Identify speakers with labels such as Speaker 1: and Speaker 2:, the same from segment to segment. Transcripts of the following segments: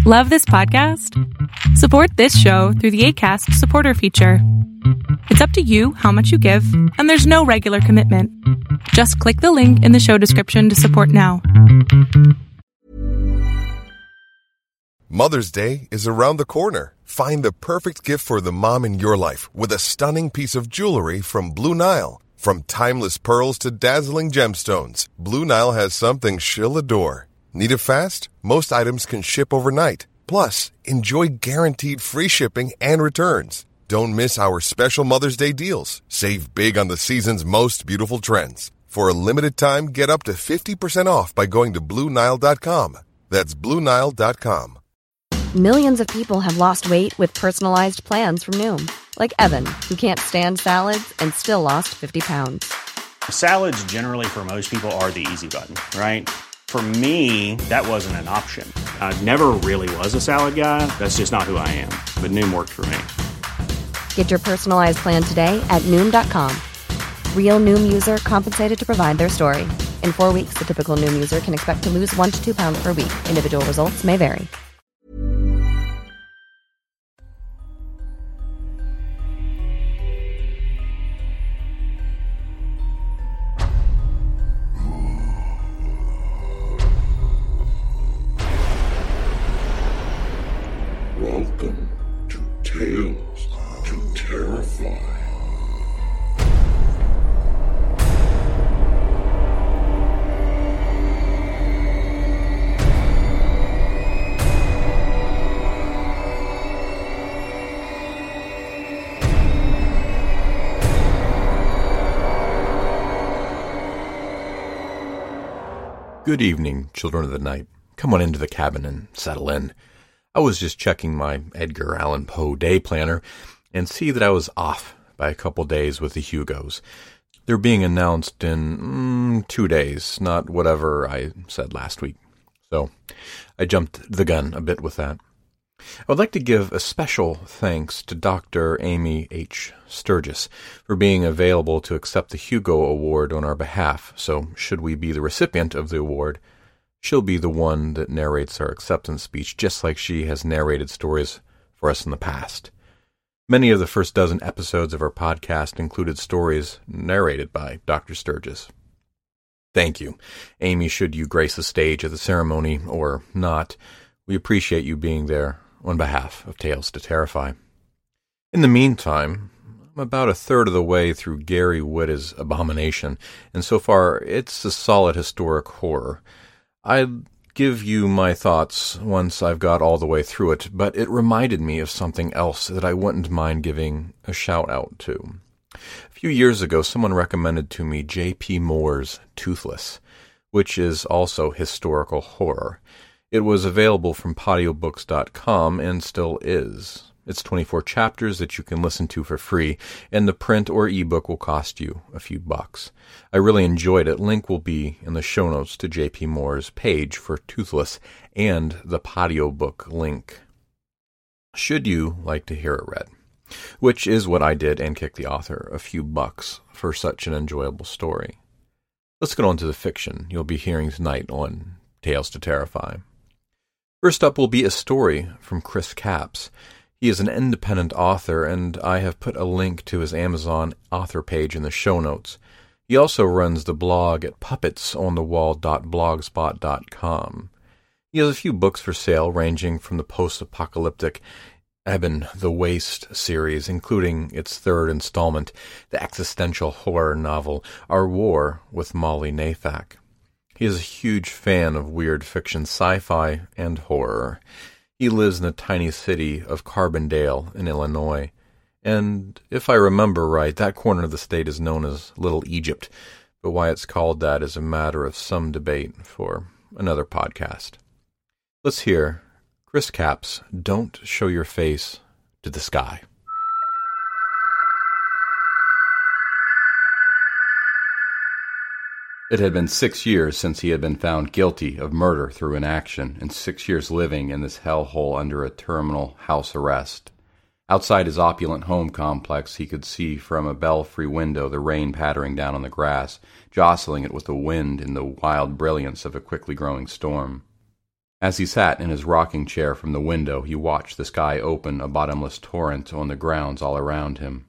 Speaker 1: Love this podcast? Support this show through the Acast supporter feature. It's up to you how much you give, and there's no regular commitment. Just click the link in the show description to support now.
Speaker 2: Mother's Day is around the corner. Find the perfect gift for the mom in your life with a stunning piece of jewelry from Blue Nile. From timeless pearls to dazzling gemstones, Blue Nile has something she'll adore. Need it fast? Most items can ship overnight. Plus, enjoy guaranteed free shipping and returns. Don't miss our special Mother's Day deals. Save big on the season's most beautiful trends. For a limited time, get up to 50% off by going to BlueNile.com. That's BlueNile.com.
Speaker 3: Millions of people have lost weight with personalized plans from Noom. Like Evan, who can't stand salads and still lost 50 pounds.
Speaker 4: Salads generally for most people are the easy button, right? For me, that wasn't an option. I never really was a salad guy. That's just not who I am. But Noom worked for me.
Speaker 3: Get your personalized plan today at Noom.com. Real Noom user compensated to provide their story. In 4 weeks, the typical Noom user can expect to lose 1 to 2 pounds per week. Individual results may vary.
Speaker 5: Welcome to Tales to Terrify.
Speaker 6: Good evening, children of the night. Come on into the cabin and settle in. I was just checking my Edgar Allan Poe day planner and see that I was off by a couple days with the Hugos. They're being announced in 2 days, not whatever I said last week. So I jumped the gun a bit with that. I would like to give a special thanks to Dr. Amy H. Sturgis for being available to accept the Hugo Award on our behalf. So should we be the recipient of the award, she'll be the one that narrates our acceptance speech, just like she has narrated stories for us in the past. Many of the first dozen episodes of our podcast included stories narrated by Dr. Sturgis. Thank you, Amy, should you grace the stage at the ceremony or not. We appreciate you being there on behalf of Tales to Terrify. In the meantime, I'm about a third of the way through Gary Whitta's Abomination, and so far it's a solid historic horror. I'll give you my thoughts once I've got all the way through it, but it reminded me of something else that I wouldn't mind giving a shout-out to. A few years ago, someone recommended to me J.P. Moore's Toothless, which is also historical horror. It was available from padiobooks.com and still is. It's 24 chapters that you can listen to for free, and the print or ebook will cost you a few bucks. I really enjoyed it. Link will be in the show notes to J.P. Moore's page for Toothless and the Podiobook link, should you like to hear it read, which is what I did and kicked the author a few bucks for such an enjoyable story. Let's get on to the fiction you'll be hearing tonight on Tales to Terrify. First up will be a story from Chris Capps. He is an independent author, and I have put a link to his Amazon author page in the show notes. He also runs the blog at puppetsonthewall.blogspot.com. He has a few books for sale, ranging from the post-apocalyptic Eben the Waste series, including its third installment, the existential horror novel Our War with Molly Nathan. He is a huge fan of weird fiction, sci-fi, and horror. He lives in the tiny city of Carbondale in Illinois, and if I remember right, that corner of the state is known as Little Egypt, but why it's called that is a matter of some debate for another podcast. Let's hear Chris Capps' Don't Show Your Face to the Sky. It had been 6 years since he had been found guilty of murder through inaction, and 6 years living in this hellhole under a terminal house arrest. Outside his opulent home complex, he could see from a belfry window the rain pattering down on the grass, jostling it with the wind in the wild brilliance of a quickly growing storm. As he sat in his rocking chair from the window, he watched the sky open a bottomless torrent on the grounds all around him.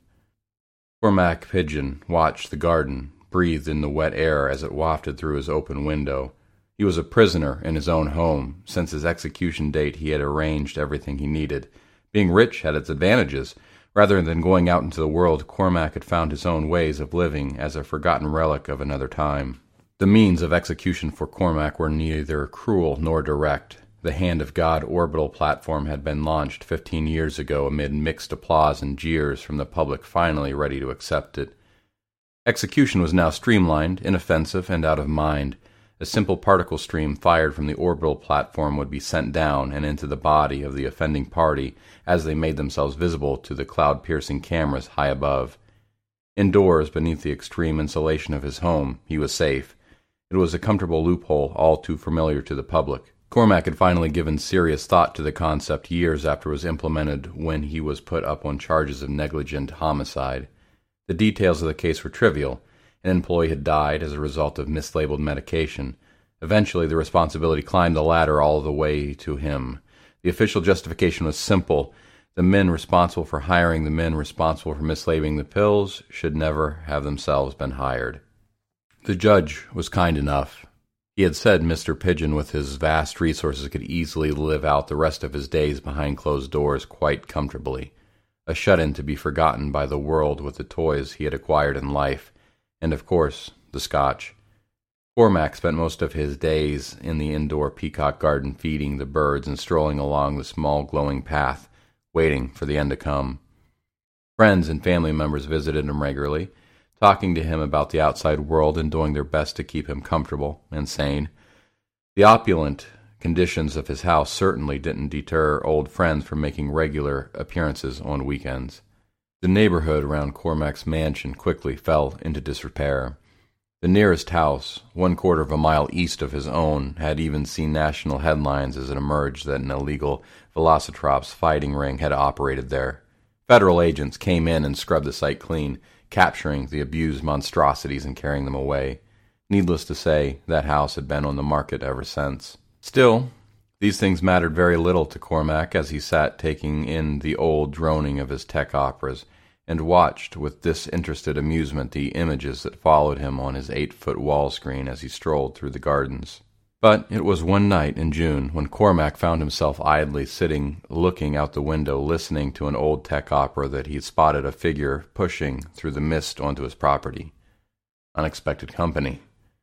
Speaker 6: Cormac Pigeon watched the garden, breathed in the wet air as it wafted through his open window. He was a prisoner in his own home. Since his execution date, he had arranged everything he needed. Being rich had its advantages. Rather than going out into the world, Cormac had found his own ways of living as a forgotten relic of another time. The means of execution for Cormac were neither cruel nor direct. The Hand of God orbital platform had been launched 15 years ago amid mixed applause and jeers from the public finally ready to accept it. Execution was now streamlined, inoffensive, and out of mind. A simple particle stream fired from the orbital platform would be sent down and into the body of the offending party as they made themselves visible to the cloud-piercing cameras high above. Indoors, beneath the extreme insulation of his home, he was safe. It was a comfortable loophole all too familiar to the public. Cormac had finally given serious thought to the concept years after it was implemented when he was put up on charges of negligent homicide. The details of the case were trivial. An employee had died as a result of mislabeled medication. Eventually, the responsibility climbed the ladder all the way to him. The official justification was simple. The men responsible for hiring the men responsible for mislabeling the pills should never have themselves been hired. The judge was kind enough. He had said Mr. Pigeon, with his vast resources, could easily live out the rest of his days behind closed doors quite comfortably, a shut-in to be forgotten by the world with the toys he had acquired in life, and, of course, the Scotch. Cormac spent most of his days in the indoor peacock garden feeding the birds and strolling along the small glowing path, waiting for the end to come. Friends and family members visited him regularly, talking to him about the outside world and doing their best to keep him comfortable and sane. The opulent conditions of his house certainly didn't deter old friends from making regular appearances on weekends. The neighborhood around Cormac's mansion quickly fell into disrepair. The nearest house, 1/4 of a mile east of his own, had even seen national headlines as it emerged that an illegal Velocitrops fighting ring had operated there. Federal agents came in and scrubbed the site clean, capturing the abused monstrosities and carrying them away. Needless to say, that house had been on the market ever since. Still, these things mattered very little to Cormac as he sat taking in the old droning of his tech operas and watched with disinterested amusement the images that followed him on his 8-foot wall screen as he strolled through the gardens. But it was one night in June when Cormac found himself idly sitting, looking out the window, listening to an old tech opera that he spotted a figure pushing through the mist onto his property. Unexpected company.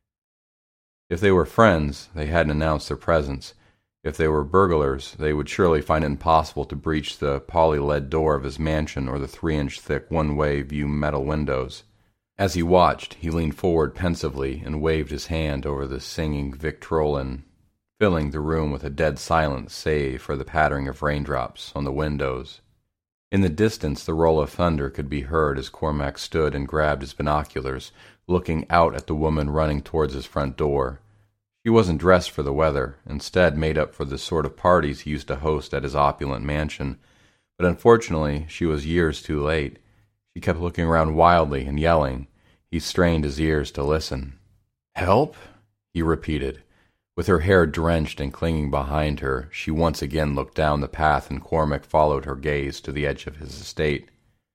Speaker 6: If they were friends, they hadn't announced their presence. If they were burglars, they would surely find it impossible to breach the poly-lead door of his mansion or the 3-inch thick one-way view metal windows. As he watched, he leaned forward pensively and waved his hand over the singing Victrolan, filling the room with a dead silence save for the pattering of raindrops on the windows. In the distance, the roll of thunder could be heard as Cormac stood and grabbed his binoculars, looking out at the woman running towards his front door. She wasn't dressed for the weather, instead made up for the sort of parties he used to host at his opulent mansion, but unfortunately she was years too late. She kept looking around wildly and yelling. He strained his ears to listen. "Help?" he repeated. With her hair drenched and clinging behind her, she once again looked down the path, and Cormac followed her gaze to the edge of his estate.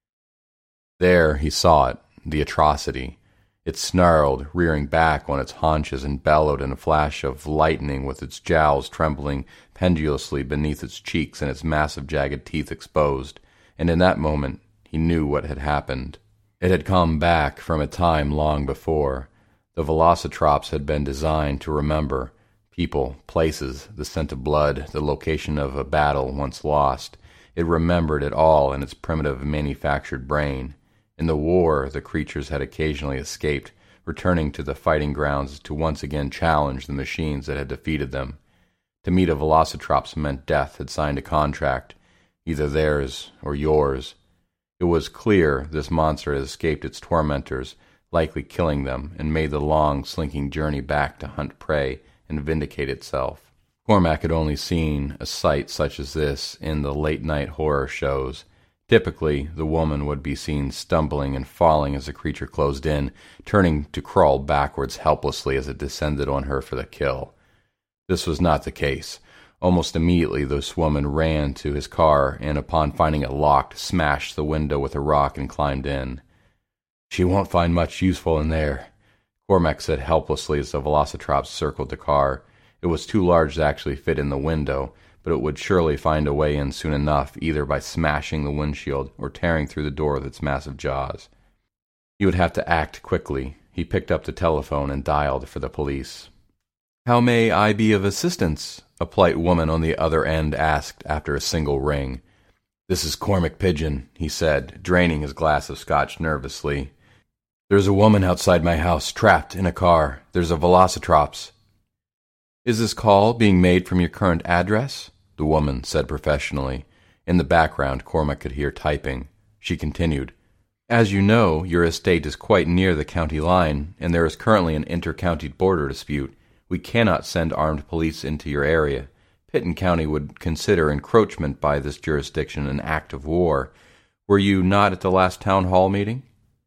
Speaker 6: There he saw it, the atrocity. It snarled, rearing back on its haunches, and bellowed in a flash of lightning with its jowls trembling pendulously beneath its cheeks and its massive jagged teeth exposed, and in that moment he knew what had happened. It had come back from a time long before. The Velocitrops had been designed to remember people, places, the scent of blood, the location of a battle once lost. It remembered it all in its primitive manufactured brain. In the war, the creatures had occasionally escaped, returning to the fighting grounds to once again challenge the machines that had defeated them. To meet a Velocitrops meant death had signed a contract, either theirs or yours. It was clear this monster had escaped its tormentors, likely killing them, and made the long, slinking journey back to hunt prey and vindicate itself. Cormac had only seen a sight such as this in the late-night horror shows. Typically, the woman would be seen stumbling and falling as the creature closed in, turning to crawl backwards helplessly as it descended on her for the kill. This was not the case. Almost immediately, this woman ran to his car and, upon finding it locked, smashed the window with a rock and climbed in. "She won't find much useful in there," Cormac said helplessly as the Velociraptor circled the car. It was too large to actually fit in the window, but it would surely find a way in soon enough, either by smashing the windshield or tearing through the door with its massive jaws. He would have to act quickly. He picked up the telephone and dialed for the police. "How may I be of assistance?" a polite woman on the other end asked after a single ring. "This is Cormac Pigeon," he said, draining his glass of scotch nervously. "There's a woman outside my house, trapped in a car. There's a Velociraptor." "Is this call being made from your current address?" the woman said professionally. In the background, Cormac could hear typing. She continued, "As you know, your estate is quite near the county line, and there is currently an inter-county border dispute. We cannot send armed police into your area. Pitton County would consider encroachment by this jurisdiction an act of war. Were you not at the last town hall meeting?"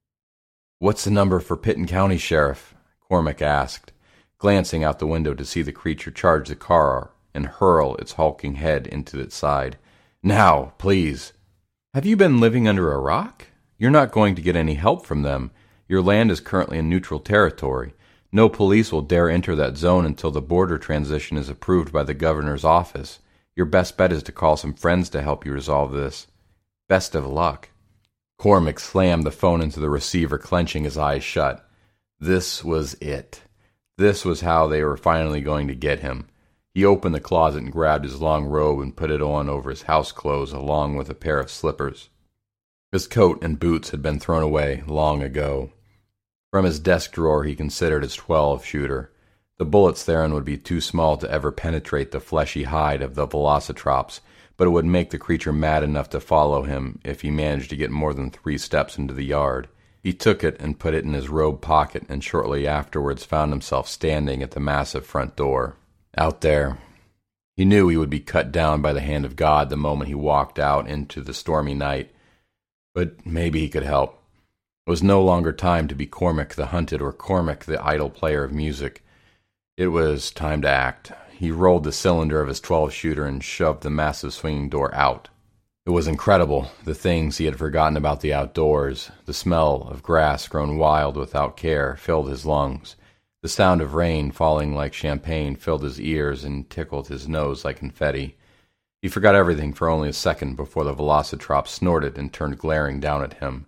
Speaker 6: "What's the number for Pitton County, Sheriff?" Cormac asked, glancing out the window to see the creature charge the car and hurl its hulking head into its side. "Now, please." "Have you been living under a rock? You're not going to get any help from them. Your land is currently in neutral territory. No police will dare enter that zone until the border transition is approved by the governor's office. Your best bet is to call some friends to help you resolve this. Best of luck." Cormac slammed the phone into the receiver, clenching his eyes shut. This was it. This was how they were finally going to get him. He opened the closet and grabbed his long robe and put it on over his house clothes along with a pair of slippers. His coat and boots had been thrown away long ago. From his desk drawer he considered his 12-shooter. The bullets therein would be too small to ever penetrate the fleshy hide of the Velociraptor, but it would make the creature mad enough to follow him if he managed to get more than 3 steps into the yard. He took it and put it in his robe pocket, and shortly afterwards found himself standing at the massive front door. Out there. He knew he would be cut down by the hand of God the moment he walked out into the stormy night, but maybe he could help. It was no longer time to be Cormac the hunted or Cormac the idle player of music. It was time to act. He rolled the cylinder of his 12-shooter and shoved the massive swinging door out. It was incredible, the things he had forgotten about the outdoors. The smell of grass grown wild without care filled his lungs. The sound of rain falling like champagne filled his ears and tickled his nose like confetti. He forgot everything for only a second before the Velociraptor snorted and turned glaring down at him.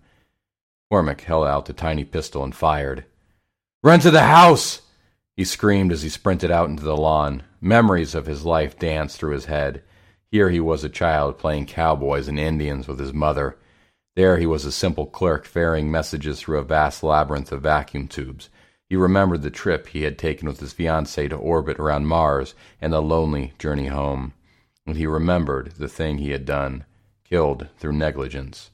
Speaker 6: Cormac held out the tiny pistol and fired. "Run to the house!" he screamed as he sprinted out into the lawn. Memories of his life danced through his head. Here he was a child playing cowboys and Indians with his mother. There he was a simple clerk ferrying messages through a vast labyrinth of vacuum tubes. He remembered the trip he had taken with his fiancée to orbit around Mars and the lonely journey home. And he remembered the thing he had done, killed through negligence.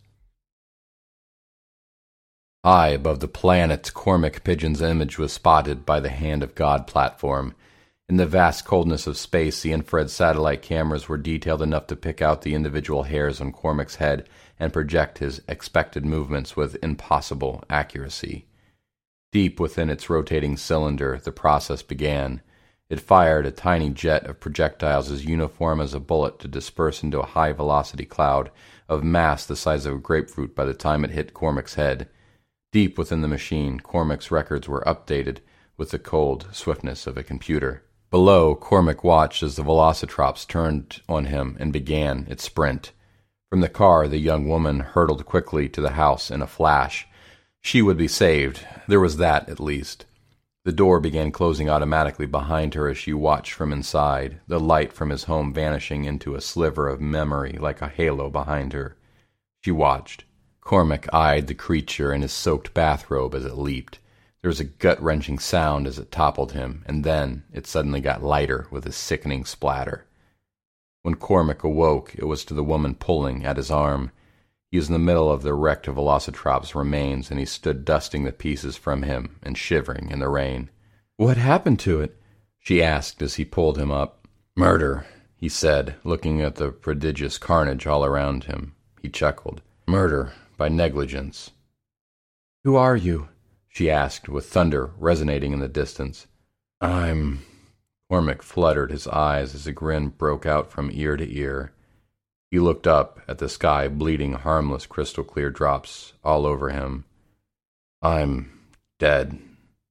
Speaker 6: High above the planet, Cormac Pigeon's image was spotted by the Hand of God platform. In the vast coldness of space, the infrared satellite cameras were detailed enough to pick out the individual hairs on Cormac's head and project his expected movements with impossible accuracy. Deep within its rotating cylinder, the process began. It fired a tiny jet of projectiles as uniform as a bullet to disperse into a high-velocity cloud of mass the size of a grapefruit by the time it hit Cormac's head. Deep within the machine, Cormac's records were updated with the cold swiftness of a computer. Below, Cormac watched as the Velociraptor turned on him and began its sprint. From the car, the young woman hurtled quickly to the house in a flash. She would be saved. There was that, at least. The door began closing automatically behind her as she watched from inside, the light from his home vanishing into a sliver of memory like a halo behind her. She watched. Cormac eyed the creature in his soaked bathrobe as it leaped. There was a gut-wrenching sound as it toppled him, and then it suddenly got lighter with a sickening splatter. When Cormac awoke, it was to the woman pulling at his arm. He was in the middle of the wrecked Velociraptor's remains, and he stood dusting the pieces from him and shivering in the rain. "What happened to it?" she asked as he pulled him up. "Murder," he said, looking at the prodigious carnage all around him. He chuckled. "Murder by negligence." "Who are you?" she asked, with thunder resonating in the distance. Cormac fluttered his eyes as a grin broke out from ear to ear. He looked up at the sky, bleeding harmless crystal-clear drops all over him. I'm dead.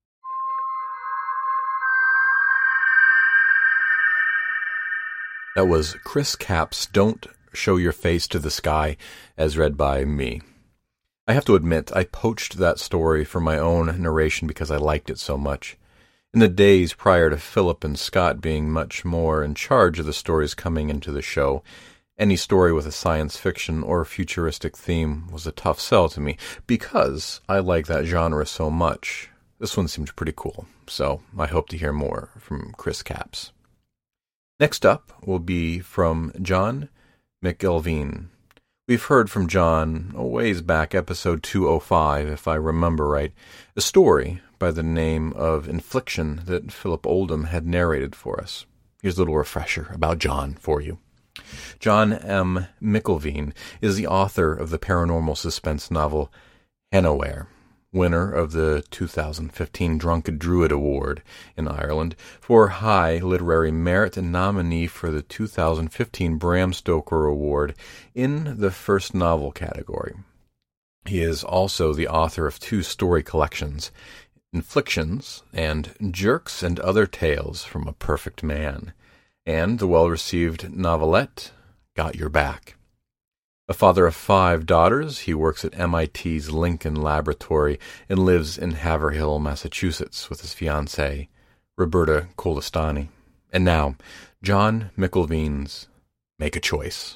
Speaker 6: That was Chris Capp's Don't Show Your Face to the Sky, as read by me. I have to admit, I poached that story for my own narration because I liked it so much. In the days prior to Philip and Scott being much more in charge of the stories coming into the show, any story with a science fiction or futuristic theme was a tough sell to me, because I like that genre so much. This one seemed pretty cool, so I hope to hear more from Chris Capps. Next up will be from John McElveen. We've heard from John a ways back, episode 205, if I remember right, a story by the name of Infliction that Philip Oldham had narrated for us. Here's a little refresher about John for you. John M. McElveen is the author of the paranormal suspense novel Hannahwhere, winner of the 2015 Drunken Druid Award in Ireland for High Literary Merit and nominee for the 2015 Bram Stoker Award in the first novel category. He is also the author of 2 story collections, Inflictions and Jerks and Other Tales from a Perfect Man, and the well-received novelette Got Your Back. A father of 5 daughters, he works at MIT's Lincoln Laboratory and lives in Haverhill, Massachusetts with his fiancée, Roberta Colestani. And now, John McElveen's Make a Choice.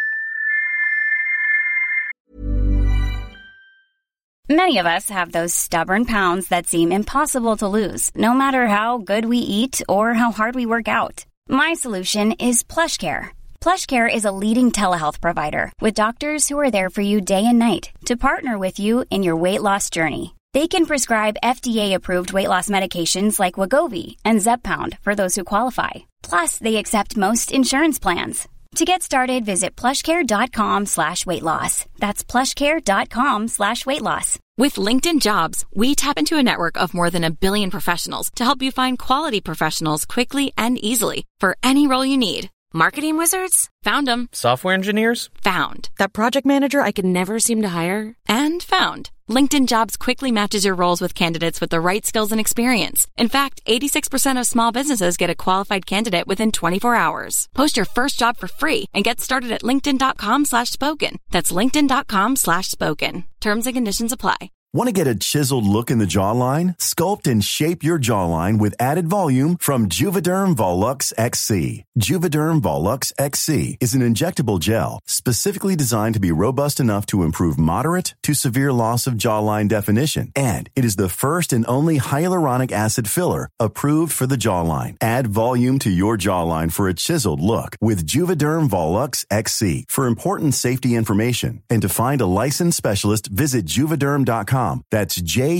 Speaker 7: Many of us have those stubborn pounds that seem impossible to lose, no matter how good we eat or how hard we work out. My solution is PlushCare. PlushCare is a leading telehealth provider with doctors who are there for you day and night to partner with you in your weight loss journey. They can prescribe FDA-approved weight loss medications like Wegovy and Zepbound for those who qualify. Plus, they accept most insurance plans. To get started, visit plushcare.com/weightloss. That's plushcare.com/weightloss.
Speaker 8: With LinkedIn Jobs, we tap into a network of more than 1 billion professionals to help you find quality professionals quickly and easily for any role you need. Marketing wizards? Found them.
Speaker 9: Software engineers?
Speaker 8: Found.
Speaker 10: That project manager I could never seem to hire?
Speaker 8: And found. LinkedIn Jobs quickly matches your roles with candidates with the right skills and experience. In fact, 86% of small businesses get a qualified candidate within 24 hours. Post your first job for free and get started at linkedin.com/spoken. That's linkedin.com/spoken. Terms and conditions apply.
Speaker 11: Want to get a chiseled look in the jawline? Sculpt and shape your jawline with added volume from Juvederm Volux XC. Juvederm Volux XC is an injectable gel specifically designed to be robust enough to improve moderate to severe loss of jawline definition. And it is the first and only hyaluronic acid filler approved for the jawline. Add volume to your jawline for a chiseled look with Juvederm Volux XC. For important safety information and to find a licensed specialist, visit Juvederm.com. That's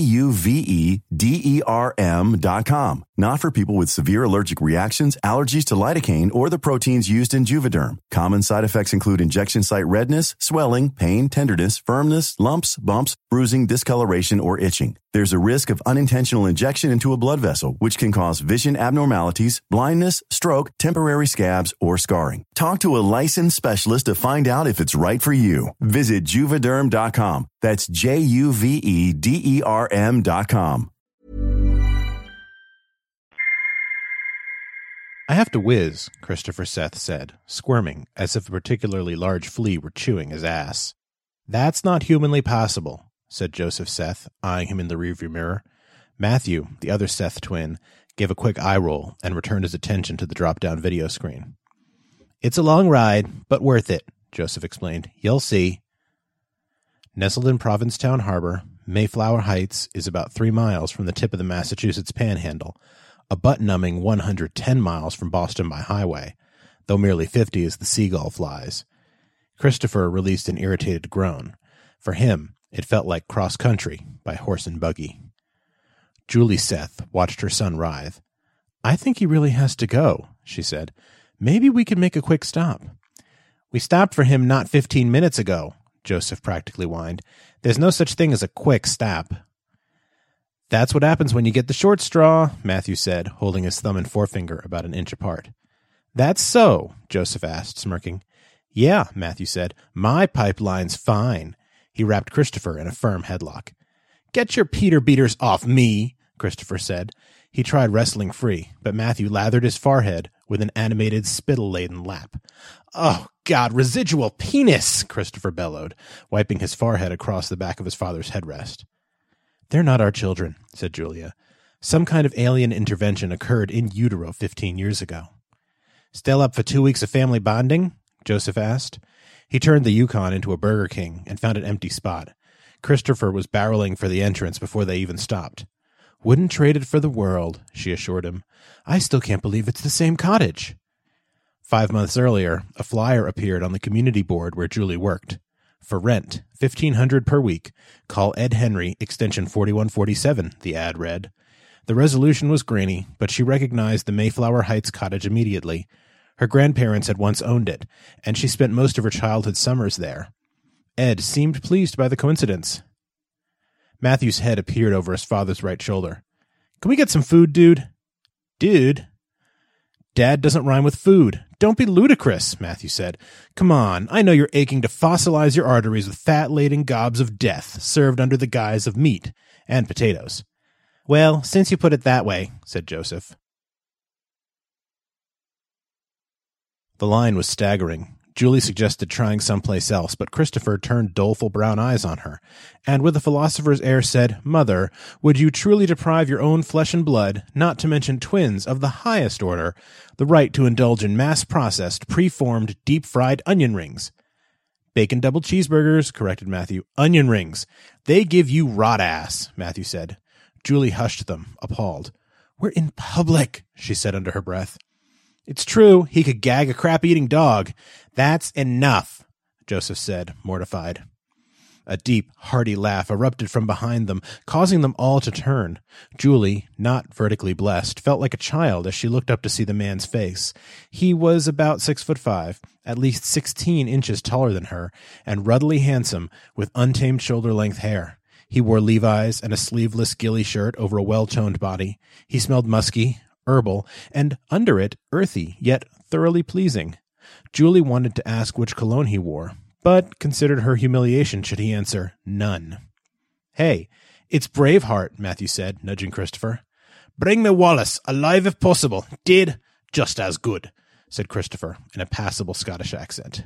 Speaker 11: Juvederm.com. Not for people with severe allergic reactions, allergies to lidocaine, or the proteins used in Juvederm. Common side effects include injection site redness, swelling, pain, tenderness, firmness, lumps, bumps, bruising, discoloration, or itching. There's a risk of unintentional injection into a blood vessel, which can cause vision abnormalities, blindness, stroke, temporary scabs, or scarring. Talk to a licensed specialist to find out if it's right for you. Visit Juvederm.com. That's Juvederm.com.
Speaker 12: I have to whiz, Christopher Seth said, squirming as if a particularly large flea were chewing his ass. That's not humanly possible, said Joseph Seth, eyeing him in the rearview mirror. Matthew, the other Seth twin, gave a quick eye roll and returned his attention to the drop-down video screen. It's a long ride, but worth it, Joseph explained. You'll see. Nestled in Provincetown Harbor, Mayflower Heights is about 3 miles from the tip of the Massachusetts Panhandle, a butt-numbing 110 miles from Boston by highway, though merely 50 as the seagull flies. Christopher released an irritated groan. For him, it felt like cross-country by horse and buggy. Julie Seth watched her son writhe. I think he really has to go, she said. Maybe we could make a quick stop. We stopped for him not 15 minutes ago, Joseph practically whined. There's no such thing as a quick stop. That's what happens when you get the short straw, Matthew said, holding his thumb and forefinger about an inch apart. That's so, Joseph asked, smirking. Yeah, Matthew said. My pipeline's fine. He wrapped Christopher in a firm headlock. Get your Peter beaters off me, Christopher said. He tried wrestling free, but Matthew lathered his forehead with an animated, spittle-laden lap. Oh, God, residual penis, Christopher bellowed, wiping his forehead across the back of his father's headrest. They're not our children, said Julia. Some kind of alien intervention occurred in utero 15 years ago. Still up for 2 weeks of family bonding? Joseph asked. He turned the Yukon into a Burger King and found an empty spot. Christopher was barreling for the entrance before they even stopped. Wouldn't trade it for the world, she assured him. I still can't believe it's the same cottage. 5 months earlier, a flyer appeared on the community board where Julie worked. For rent, $1,500 per week. Call Ed Henry, extension 4147, the ad read. The resolution was grainy, but she recognized the Mayflower Heights cottage immediately. Her grandparents had once owned it, and she spent most of her childhood summers there. Ed seemed pleased by the coincidence. Matthew's head appeared over his father's right shoulder. Can we get some food, dude? Dude? Dad doesn't rhyme with food. Don't be ludicrous, Matthew said. Come on, I know you're aching to fossilize your arteries with fat-laden gobs of death served under the guise of meat and potatoes. Well, since you put it that way, said Joseph. The line was staggering. Julie suggested trying someplace else, but Christopher turned doleful brown eyes on her, and with a philosopher's air said, Mother, would you truly deprive your own flesh and blood, not to mention twins of the highest order, the right to indulge in mass-processed, pre-formed, deep-fried onion rings? Bacon double cheeseburgers, corrected Matthew. Onion rings. They give you rot ass, Matthew said. Julie hushed them, appalled. We're in public, she said under her breath. It's true, he could gag a crap-eating dog. That's enough, Joseph said, mortified. A deep, hearty laugh erupted from behind them, causing them all to turn. Julie, not vertically blessed, felt like a child as she looked up to see the man's face. He was about 6'5", at least 16 inches taller than her, and ruddily handsome, with untamed shoulder-length hair. He wore Levi's and a sleeveless ghillie shirt over a well-toned body. He smelled musky, herbal, and under it, earthy, yet thoroughly pleasing. Julie wanted to ask which cologne he wore, but considered her humiliation should he answer none. Hey, it's Braveheart, Matthew said, nudging Christopher. Bring me Wallace, alive if possible. Dead, just as good, said Christopher in a passable Scottish accent.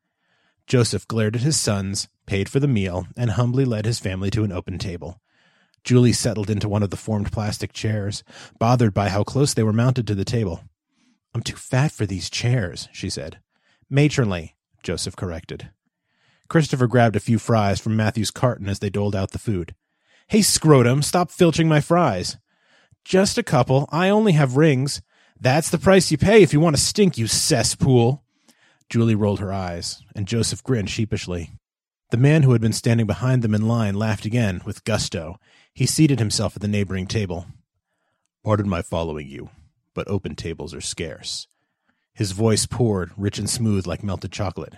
Speaker 12: Joseph glared at his sons, paid for the meal, and humbly led his family to an open table. Julie settled into one of the formed plastic chairs, bothered by how close they were mounted to the table. I'm too fat for these chairs, she said. Matronly, Joseph corrected. Christopher grabbed a few fries from Matthew's carton as they doled out the food. Hey, scrotum, stop filching my fries. Just a couple. I only have rings. That's the price you pay if you want to stink, you cesspool. Julie rolled her eyes, and Joseph grinned sheepishly. The man who had been standing behind them in line laughed again, with gusto. He seated himself at the neighboring table. Pardon my following you, but open tables are scarce. His voice poured, rich and smooth like melted chocolate.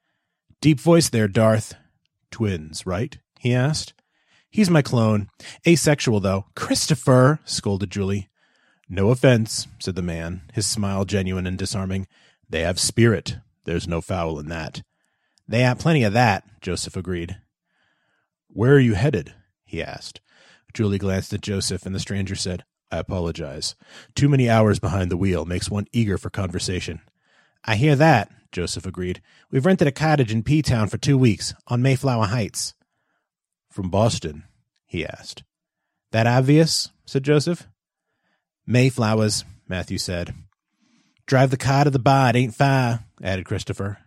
Speaker 12: Deep voice there, Darth. Twins, right? He asked. He's my clone. Asexual, though. Christopher, scolded Julie. No offense, said the man, his smile genuine and disarming. They have spirit. There's no foul in that. They have plenty of that, Joseph agreed. Where are you headed? He asked. Julie glanced at Joseph, and the stranger said, I apologize. Too many hours behind the wheel makes one eager for conversation. I hear that, Joseph agreed. We've rented a cottage in P-Town for 2 weeks, on Mayflower Heights. From Boston? He asked. That obvious? Said Joseph. Mayflowers, Matthew said. Drive the car to the bar, it ain't far, added Christopher.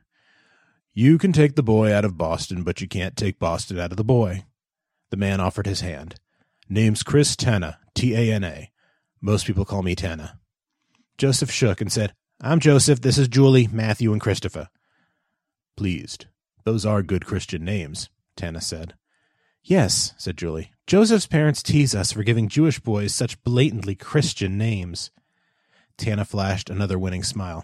Speaker 12: You can take the boy out of Boston, but you can't take Boston out of the boy. The man offered his hand. Name's Chris Tana, T-A-N-A. Most people call me Tana. Joseph shook and said, I'm Joseph, this is Julie, Matthew, and Christopher. Pleased. Those are good Christian names, Tana said. Yes, said Julie. Joseph's parents tease us for giving Jewish boys such blatantly Christian names. Tana flashed another winning smile.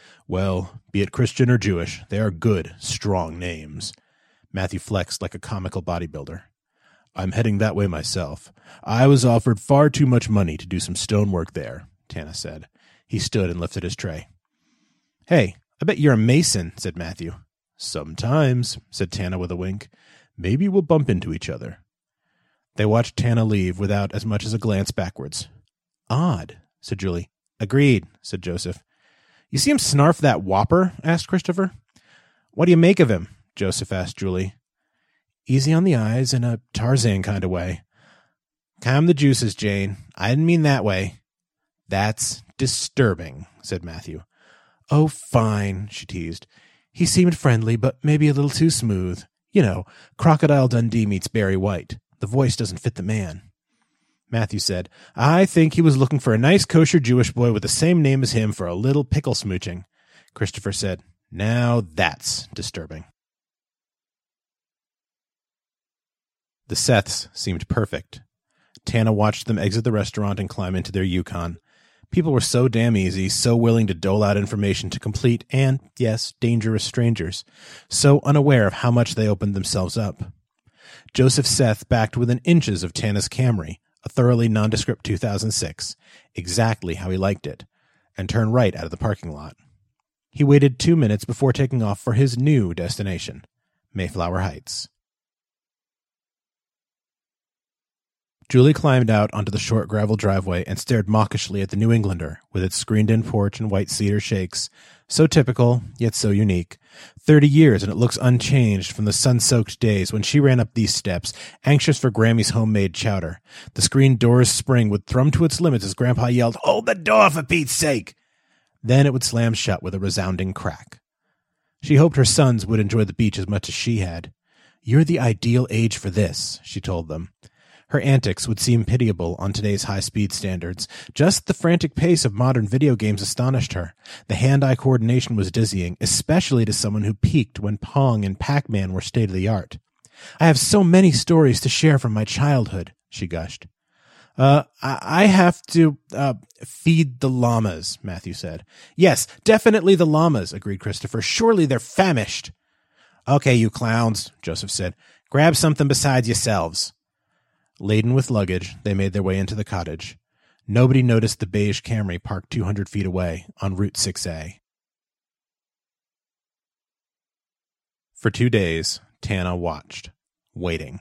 Speaker 12: Well, be it Christian or Jewish, they are good, strong names. Matthew flexed like a comical bodybuilder. I'm heading that way myself. I was offered far too much money to do some stonework there, Tana said. He stood and lifted his tray. Hey, I bet you're a mason, said Matthew. Sometimes, said Tana with a wink. Maybe we'll bump into each other. They watched Tana leave without as much as a glance backwards. Odd, said Julie. Agreed, said Joseph. You see him snarf that whopper? Asked Christopher. What do you make of him? Joseph asked Julie. Easy on the eyes in a Tarzan kind of way. Calm the juices, Jane. I didn't mean that way. That's disturbing, said Matthew. Oh, fine, she teased. He seemed friendly, but maybe a little too smooth. You know, Crocodile Dundee meets Barry White. The voice doesn't fit the man. Matthew said, I think he was looking for a nice kosher Jewish boy with the same name as him for a little pickle smooching. Christopher said, now that's disturbing. The Seths seemed perfect. Tana watched them exit the restaurant and climb into their Yukon. People were so damn easy, so willing to dole out information to complete and, yes, dangerous strangers, so unaware of how much they opened themselves up. Joseph Seth backed within inches of Tana's Camry, a thoroughly nondescript 2006, exactly how he liked it, and turned right out of the parking lot. He waited 2 minutes before taking off for his new destination, Mayflower Heights. Julie climbed out onto the short gravel driveway and stared mawkishly at the New Englander, with its screened-in porch and white cedar shakes. So typical, yet so unique. 30 years and it looks unchanged from the sun-soaked days when she ran up these steps, anxious for Grammy's homemade chowder. The screen door's spring would thrum to its limits as Grandpa yelled, Hold the door for Pete's sake! Then it would slam shut with a resounding crack. She hoped her sons would enjoy the beach as much as she had. You're the ideal age for this, she told them. Her antics would seem pitiable on today's high-speed standards. Just the frantic pace of modern video games astonished her. The hand-eye coordination was dizzying, especially to someone who peaked when Pong and Pac-Man were state-of-the-art. I have so many stories to share from my childhood, she gushed. I have to, feed the llamas, Matthew said. Yes, definitely the llamas, agreed Christopher. Surely they're famished. Okay, you clowns, Joseph said. Grab something besides yourselves. Laden with luggage, they made their way into the cottage. Nobody noticed the beige Camry parked 200 feet away on Route 6A. For 2 days, Tana watched, waiting.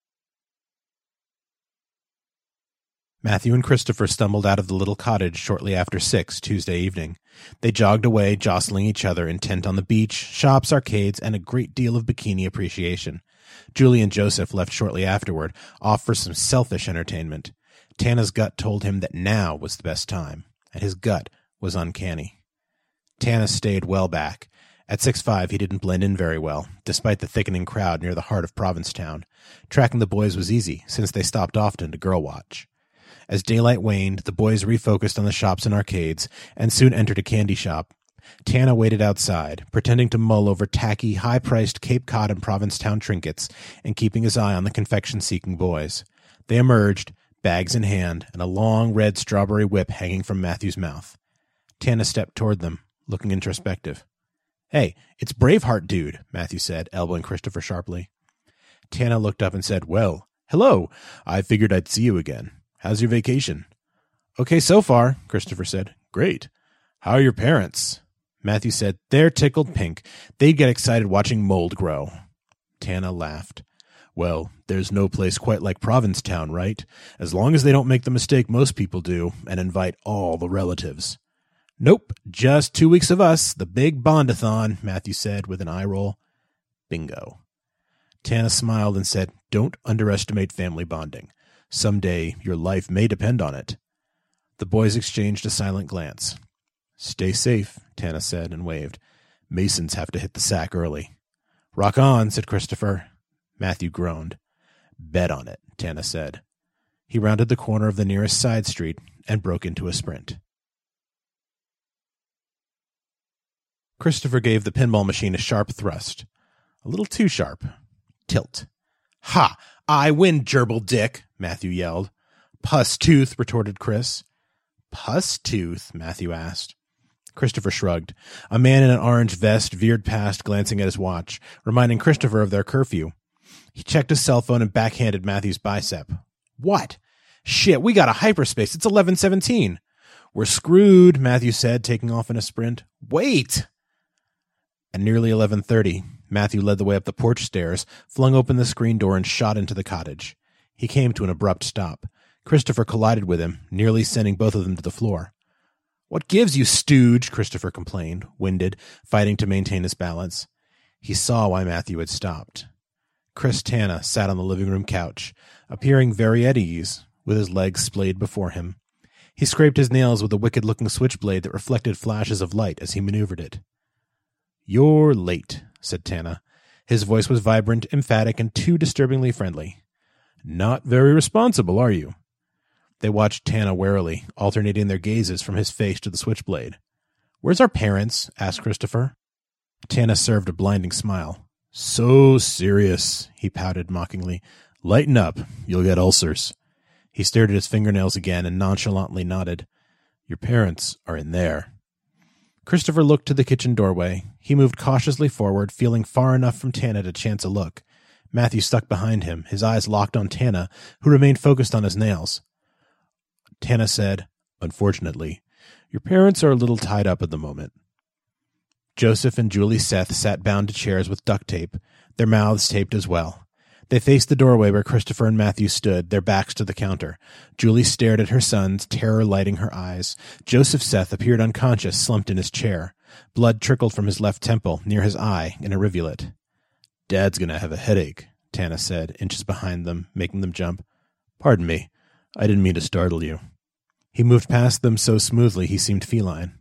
Speaker 12: Matthew and Christopher stumbled out of the little cottage shortly after 6 Tuesday evening. They jogged away, jostling each other, intent on the beach, shops, arcades, and a great deal of bikini appreciation. Julie and Joseph left shortly afterward, off for some selfish entertainment. Tana's gut told him that now was the best time, and his gut was uncanny. Tana stayed well back. At 6'5", he didn't blend in very well, despite the thickening crowd near the heart of Provincetown. Tracking the boys was easy, since they stopped often to girl watch. As daylight waned, the boys refocused on the shops and arcades, and soon entered a candy shop. Tana waited outside, pretending to mull over tacky, high-priced Cape Cod and Provincetown trinkets, and keeping his eye on the confection-seeking boys. They emerged, bags in hand, and a long red strawberry whip hanging from Matthew's mouth. Tana stepped toward them, looking introspective. Hey, it's Braveheart dude, Matthew said, elbowing Christopher sharply. Tana looked up and said, Well, hello. I figured I'd see you again. How's your vacation? Okay so far, Christopher said. Great. How are your parents? Matthew said, They're tickled pink. They'd get excited watching mold grow. Tana laughed. Well, there's no place quite like Provincetown, right? As long as they don't make the mistake most people do and invite all the relatives. Nope, just 2 weeks of us, the big Bondathon, Matthew said with an eye roll. Bingo. Tana smiled and said, Don't underestimate family bonding. Someday your life may depend on it. The boys exchanged a silent glance. Stay safe, Tana said and waved. Masons have to hit the sack early. Rock on, said Christopher. Matthew groaned. Bet on it, Tana said. He rounded the corner of the nearest side street and broke into a sprint. Christopher gave the pinball machine a sharp thrust. A little too sharp. Tilt. Ha! I win, gerbil dick, Matthew yelled. Puss tooth, retorted Chris. Puss tooth? Matthew asked. Christopher shrugged. A man in an orange vest veered past, glancing at his watch, reminding Christopher of their curfew. He checked his cell phone and backhanded Matthew's bicep. What? Shit, we got a hyperspace. It's 11:17. We're screwed, Matthew said, taking off in a sprint. Wait! At nearly 11:30, Matthew led the way up the porch stairs, flung open the screen door, and shot into the cottage. He came to an abrupt stop. Christopher collided with him, nearly sending both of them to the floor. What gives, you stooge? Christopher complained, winded, fighting to maintain his balance. He saw why Matthew had stopped. Chris Tana sat on the living room couch, appearing very at ease, with his legs splayed before him. He scraped his nails with a wicked-looking switchblade that reflected flashes of light as he maneuvered it. "You're late," said Tana. His voice was vibrant, emphatic, and too disturbingly friendly. "Not very responsible, are you?" They watched Tana warily, alternating their gazes from his face to the switchblade. "Where's our parents?" asked Christopher. Tana served a blinding smile. "So serious," he pouted mockingly. "Lighten up. You'll get ulcers." He stared at his fingernails again and nonchalantly nodded. "Your parents are in there." Christopher looked to the kitchen doorway. He moved cautiously forward, feeling far enough from Tana to chance a look. Matthew stuck behind him, his eyes locked on Tana, who remained focused on his nails. Tana said, "Unfortunately, your parents are a little tied up at the moment." Joseph and Julie Seth sat bound to chairs with duct tape, their mouths taped as well. They faced the doorway where Christopher and Matthew stood, their backs to the counter. Julie stared at her sons, terror lighting her eyes. Joseph Seth appeared unconscious, slumped in his chair. Blood trickled from his left temple, near his eye, in a rivulet. "Dad's gonna have a headache," Tana said, inches behind them, making them jump. "Pardon me. I didn't mean to startle you." He moved past them so smoothly he seemed feline.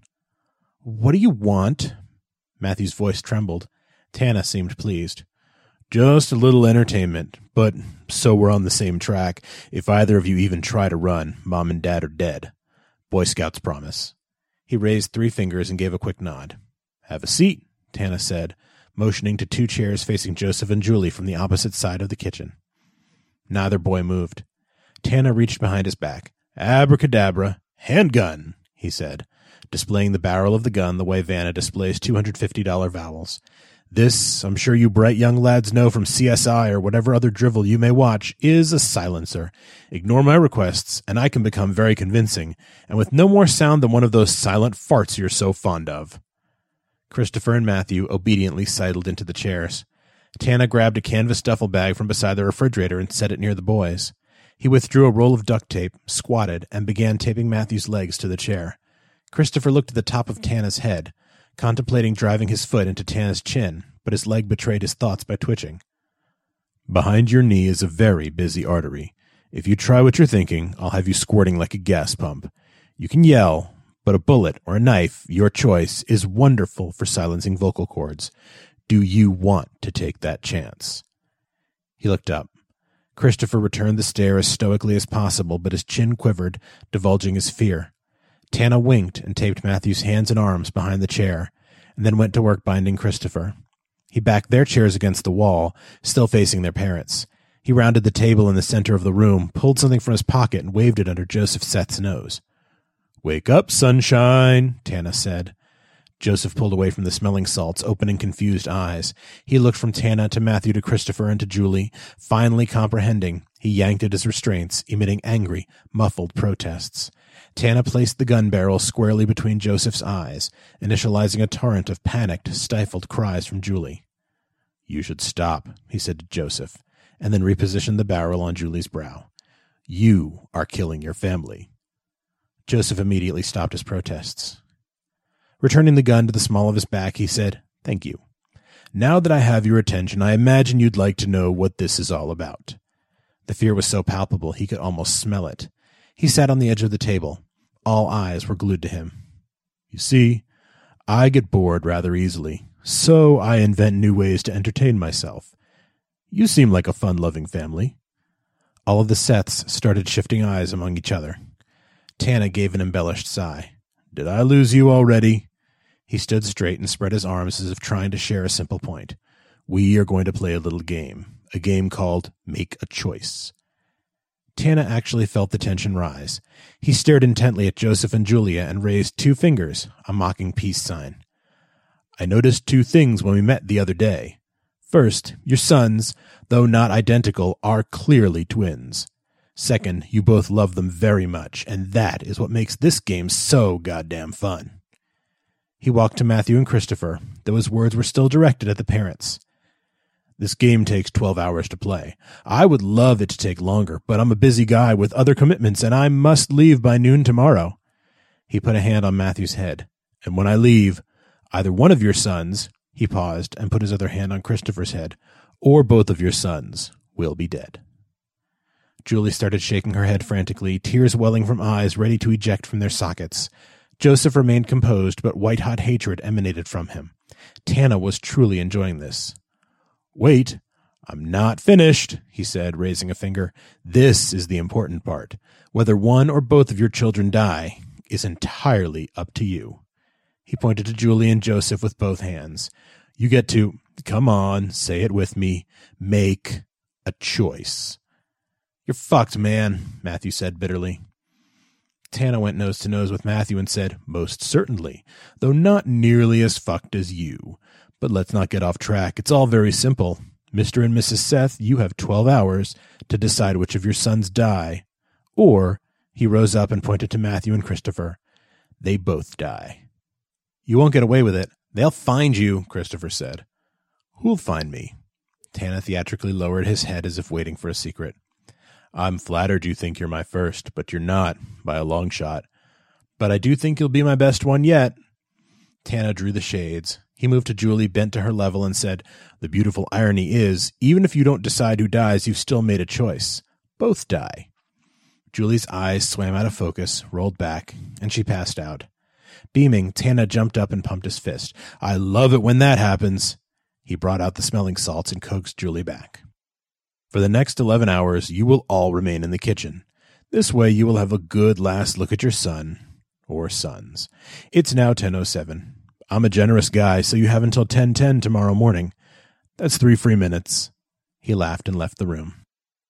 Speaker 12: "What do you want?" Matthew's voice trembled. Tana seemed pleased. "Just a little entertainment, but so we're on the same track. If either of you even try to run, Mom and Dad are dead. Boy Scouts promise." He raised 3 fingers and gave a quick nod. "Have a seat," Tana said, motioning to 2 chairs facing Joseph and Julie from the opposite side of the kitchen. Neither boy moved. Tana reached behind his back. "Abracadabra, handgun," he said, displaying the barrel of the gun the way Vanna displays $250 vowels. "This, I'm sure you bright young lads know from CSI or whatever other drivel you may watch, is a silencer. Ignore my requests, and I can become very convincing, and with no more sound than one of those silent farts you're so fond of." Christopher and Matthew obediently sidled into the chairs. Tana grabbed a canvas duffel bag from beside the refrigerator and set it near the boys. He withdrew a roll of duct tape, squatted, and began taping Matthew's legs to the chair. Christopher looked at the top of Tana's head, contemplating driving his foot into Tana's chin, but his leg betrayed his thoughts by twitching. "Behind your knee is a very busy artery. If you try what you're thinking, I'll have you squirting like a gas pump. You can yell, but a bullet or a knife, your choice, is wonderful for silencing vocal cords. Do you want to take that chance?" He looked up. Christopher returned the stare as stoically as possible, but his chin quivered, divulging his fear. Tana winked and taped Matthew's hands and arms behind the chair, and then went to work binding Christopher. He backed their chairs against the wall, still facing their parents. He rounded the table in the center of the room, pulled something from his pocket, and waved it under Joseph Seth's nose. "Wake up, sunshine," Tana said. Joseph pulled away from the smelling salts, opening confused eyes. He looked from Tana to Matthew to Christopher and to Julie. Finally comprehending, he yanked at his restraints, emitting angry, muffled protests. Tana placed the gun barrel squarely between Joseph's eyes, initializing a torrent of panicked, stifled cries from Julie. "You should stop," he said to Joseph, and then repositioned the barrel on Julie's brow. "You are killing your family." Joseph immediately stopped his protests. Returning the gun to the small of his back, he said, "Thank you. Now that I have your attention, I imagine you'd like to know what this is all about." The fear was so palpable he could almost smell it. He sat on the edge of the table. All eyes were glued to him. "You see, I get bored rather easily, so I invent new ways to entertain myself. You seem like a fun-loving family." All of the Seths started shifting eyes among each other. Tana gave an embellished sigh. "Did I lose you already?" He stood straight and spread his arms as if trying to share a simple point. "We are going to play a little game, a game called Make a Choice." Tana actually felt the tension rise. He stared intently at Joseph and Julia and raised 2 fingers, a mocking peace sign. "I noticed 2 things when we met the other day. First, your sons, though not identical, are clearly twins. Second, you both love them very much, and that is what makes this game so goddamn fun. He walked to Matthew and Christopher, though his words were still directed at the parents. This game takes 12 hours to play. I would love it to take longer, but I'm a busy guy with other commitments, and I must leave by noon tomorrow. He put a hand on Matthew's head. And when I leave, either one of your sons, he paused and put his other hand on Christopher's head, or both of your sons will be dead. Julie started shaking her head frantically, tears welling from eyes ready to eject from their sockets. Joseph remained composed, but white-hot hatred emanated from him. Tana was truly enjoying this. Wait, I'm not finished, he said, raising a finger. This is the important part. Whether one or both of your children die is entirely up to you. He pointed to Julie and Joseph with both hands. You get to, come on, say it with me, make a choice. You're fucked, man, Matthew said bitterly. Tana went nose to nose with Matthew and said, most certainly, though not nearly as fucked as you. But let's not get off track. It's all very simple. Mr. and Mrs. Seth, you have 12 hours to decide which of your sons die. Or, he rose up and pointed to Matthew and Christopher, they both die. You won't get away with it. They'll find you, Christopher said. Who'll find me? Tana theatrically lowered his head as if waiting for a secret. I'm flattered you think you're my first, but you're not, by a long shot. But I do think you'll be my best one yet. Tana drew the shades. He moved to Julie, bent to her level, and said, the beautiful irony is, even if you don't decide who dies, you've still made a choice. Both die. Julie's eyes swam out of focus, rolled back, and she passed out. Beaming, Tana jumped up and pumped his fist. I love it when that happens. He brought out the smelling salts and coaxed Julie back. For the next 11 hours, you will all remain in the kitchen. This way you will have a good last look at your son, or sons. It's now 10:07. I'm a generous guy, so you have until 10:10 tomorrow morning. That's 3 free minutes. He laughed and left the room.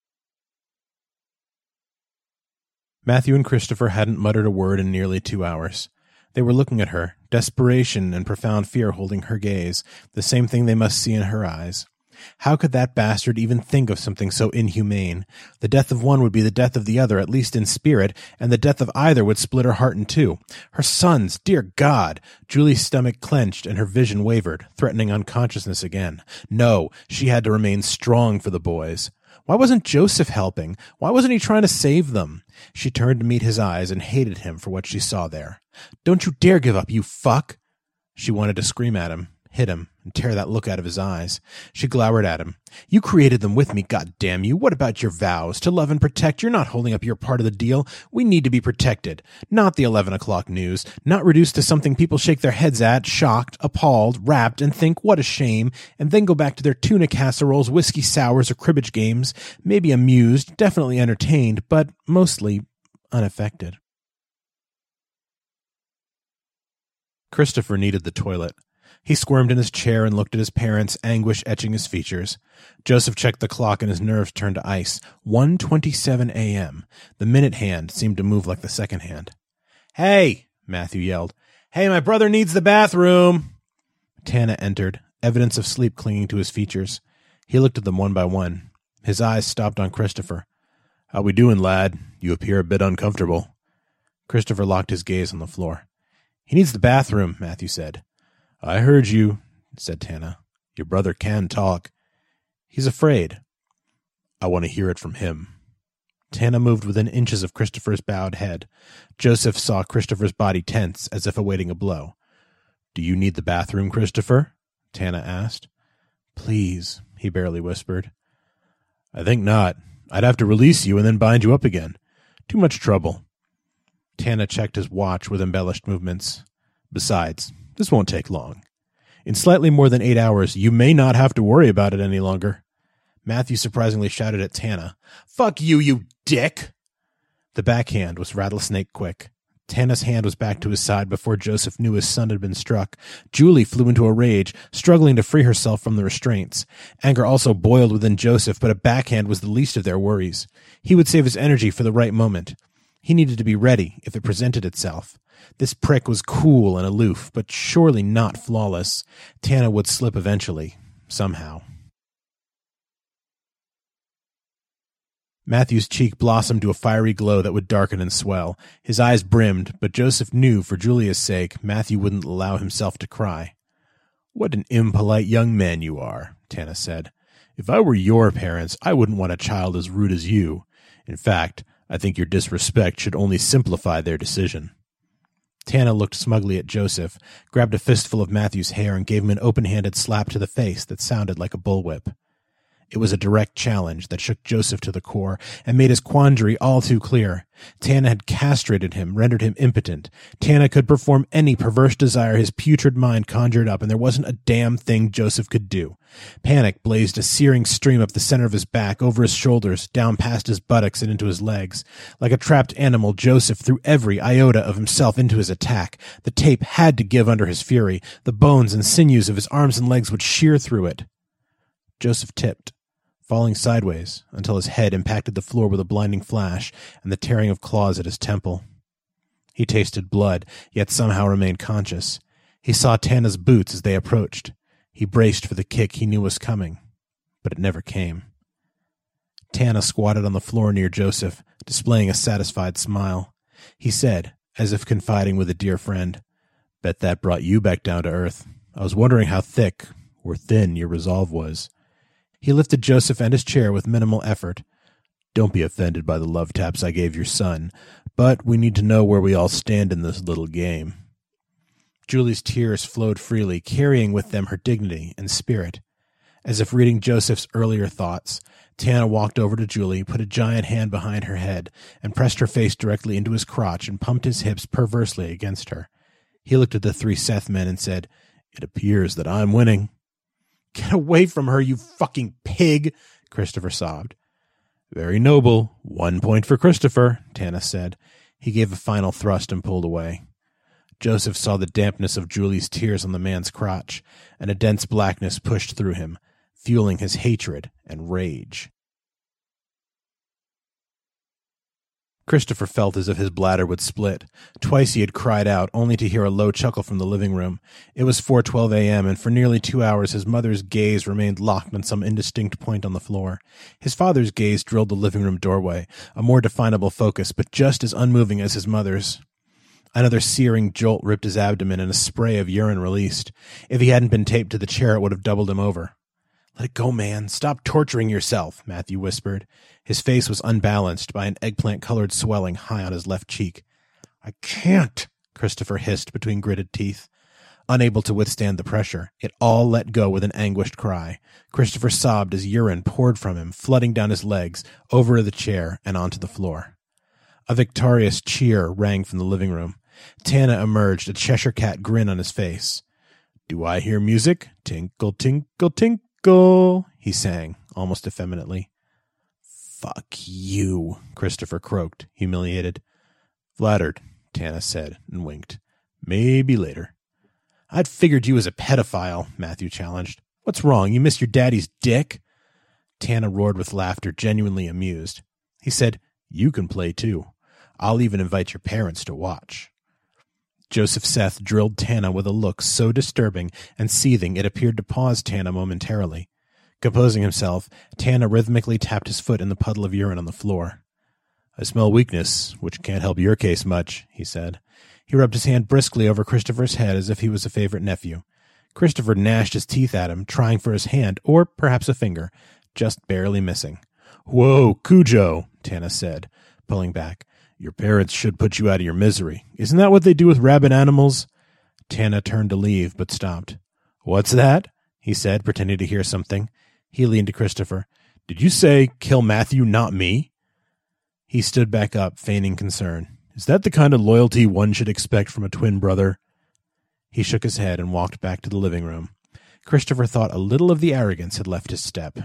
Speaker 12: Matthew and Christopher hadn't muttered a word in nearly 2 hours. They were looking at her, desperation and profound fear holding her gaze, the same thing they must see in her eyes. How could that bastard even think of something so inhumane? The death of one would be the death of the other, at least in spirit, and the death of either would split her heart in two. Her sons, dear God! Julie's stomach clenched and her vision wavered, threatening unconsciousness again. No, she had to remain strong for the boys. Why wasn't Joseph helping? Why wasn't he trying to save them? She turned to meet his eyes and hated him for what she saw there. Don't you dare give up, you fuck! She wanted to scream at him, hit him, and tear that look out of his eyes. She glowered at him. You created them with me, goddamn you. What about your vows? To love and protect? You're not holding up your part of the deal. We need to be protected. Not the 11 o'clock news. Not reduced to something people shake their heads at, shocked, appalled, rapt, and think, what a shame, and then go back to their tuna casseroles, whiskey sours, or cribbage games. Maybe amused, definitely entertained, but mostly unaffected. Christopher needed the toilet. He squirmed in his chair and looked at his parents, anguish etching his features. Joseph checked the clock and his nerves turned to ice. 1:27 a.m. The minute hand seemed to move like the second hand. Hey! Matthew yelled. Hey, my brother needs the bathroom! Tana entered, evidence of sleep clinging to his features. He looked at them one by one. His eyes stopped on Christopher. How we doing, lad? You appear a bit uncomfortable. Christopher locked his gaze on the floor. He needs the bathroom, Matthew said. I heard you, said Tana. Your brother can talk. He's afraid. I want to hear it from him. Tana moved within inches of Christopher's bowed head. Joseph saw Christopher's body tense as if awaiting a blow. Do you need the bathroom, Christopher? Tana asked. Please, he barely whispered. I think not. I'd have to release you and then bind you up again. Too much trouble. Tana checked his watch with embellished movements. Besides, this won't take long. In slightly more than 8 hours, you may not have to worry about it any longer. Matthew surprisingly shouted at Tana. Fuck you, you dick! The backhand was rattlesnake quick. Tana's hand was back to his side before Joseph knew his son had been struck. Julie flew into a rage, struggling to free herself from the restraints. Anger also boiled within Joseph, but a backhand was the least of their worries. He would save his energy for the right moment. He needed to be ready if it presented itself. This prick was cool and aloof, but surely not flawless. Tana would slip eventually, somehow. Matthew's cheek blossomed to a fiery glow that would darken and swell. His eyes brimmed, but Joseph knew, for Julia's sake, Matthew wouldn't allow himself to cry. "What an impolite young man you are," Tana said. "If I were your parents, I wouldn't want a child as rude as you. In fact, I think your disrespect should only simplify their decision." Tana looked smugly at Joseph, grabbed a fistful of Matthew's hair, and gave him an open-handed slap to the face that sounded like a bullwhip. It was a direct challenge that shook Joseph to the core and made his quandary all too clear. Tana had castrated him, rendered him impotent. Tana could perform any perverse desire his putrid mind conjured up, and there wasn't a damn thing Joseph could do. Panic blazed a searing stream up the center of his back, over his shoulders, down past his buttocks and into his legs. Like a trapped animal, Joseph threw every iota of himself into his attack. The tape had to give under his fury. The bones and sinews of his arms and legs would shear through it. Joseph tipped, falling sideways until his head impacted the floor with a blinding flash and the tearing of claws at his temple. He tasted blood, yet somehow remained conscious. He saw Tana's boots as they approached. He braced for the kick he knew was coming, but it never came. Tana squatted on the floor near Joseph, displaying a satisfied smile. He said, as if confiding with a dear friend, "Bet that brought you back down to earth. I was wondering how thick or thin your resolve was." He lifted Joseph and his chair with minimal effort. "Don't be offended by the love taps I gave your son, but we need to know where we all stand in this little game." Julie's tears flowed freely, carrying with them her dignity and spirit. As if reading Joseph's earlier thoughts, Tana walked over to Julie, put a giant hand behind her head, and pressed her face directly into his crotch and pumped his hips perversely against her. He looked at the three Seth men and said, "It appears that I'm winning." "Get away from her, you fucking pig," Christopher sobbed. "Very noble. 1 point for Christopher," Tana said. He gave a final thrust and pulled away. Joseph saw the dampness of Julie's tears on the man's crotch, and a dense blackness pushed through him, fueling his hatred and rage. Christopher felt as if his bladder would split. Twice he had cried out, only to hear a low chuckle from the living room. It was 4:12 a.m., and for nearly 2 hours his mother's gaze remained locked on some indistinct point on the floor. His father's gaze drilled the living room doorway, a more definable focus, but just as unmoving as his mother's. Another searing jolt ripped his abdomen, and a spray of urine released. If he hadn't been taped to the chair, it would have doubled him over. "Let it go, man. Stop torturing yourself," Matthew whispered. His face was unbalanced by an eggplant-colored swelling high on his left cheek. "I can't," Christopher hissed between gritted teeth. Unable to withstand the pressure, it all let go with an anguished cry. Christopher sobbed as urine poured from him, flooding down his legs, over the chair, and onto the floor. A victorious cheer rang from the living room. Tana emerged, a Cheshire Cat grin on his face. "Do I hear music? Tinkle, tinkle, tinkle," he sang, almost effeminately. "Fuck you," Christopher croaked, humiliated. "Flattered," Tana said, and winked. "Maybe later." "I'd figured you as a pedophile," Matthew challenged. "What's wrong? You miss your daddy's dick?" Tana roared with laughter, genuinely amused. He said, "You can play too. I'll even invite your parents to watch." Joseph Seth drilled Tana with a look so disturbing and seething it appeared to pause Tana momentarily. Composing himself, Tana rhythmically tapped his foot in the puddle of urine on the floor. "I smell weakness, which can't help your case much," he said. He rubbed his hand briskly over Christopher's head as if he was a favorite nephew. Christopher gnashed his teeth at him, trying for his hand, or perhaps a finger, just barely missing. "Whoa, Cujo," Tana said, pulling back. "Your parents should put you out of your misery. Isn't that what they do with rabid animals?" Tana turned to leave, but stopped. "What's that?" he said, pretending to hear something. He leaned to Christopher. "Did you say, kill Matthew, not me?" He stood back up, feigning concern. "Is that the kind of loyalty one should expect from a twin brother?" He shook his head and walked back to the living room. Christopher thought a little of the arrogance had left his step.